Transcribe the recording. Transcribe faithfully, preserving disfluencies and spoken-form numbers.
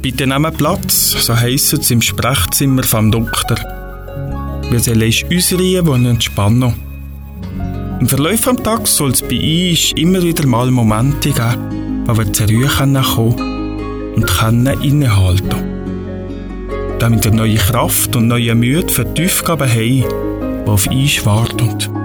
Bitte nehmen Platz, so heisst es im Sprechzimmer vom Doktor. Wir sollen uns reihen und entspannen. Im Verlauf des Tages soll es bei uns immer wieder mal Momente geben, wo wir zur Ruhe kommen können und können innehalten. Damit wir neue Kraft und neue Mühe für die Aufgaben haben, die auf uns warten.